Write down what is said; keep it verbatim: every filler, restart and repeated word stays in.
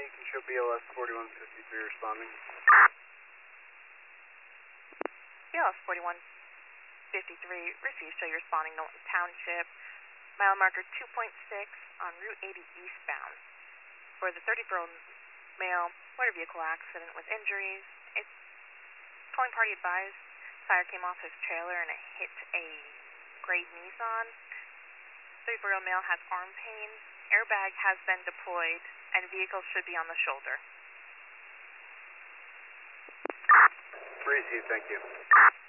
you can show B L S forty-one fifty-three responding. B L S forty-one fifty-three, received, show you responding Norton Township. Mile marker two point six on Route eighty eastbound. For the thirty-year-old male, motor vehicle accident with injuries. It's towing party advised. Tire came off his trailer and it hit a gray Nissan. thirty-four-year-old male has arm pain. Airbag has been deployed and vehicle should be on the shoulder. Received, thank you.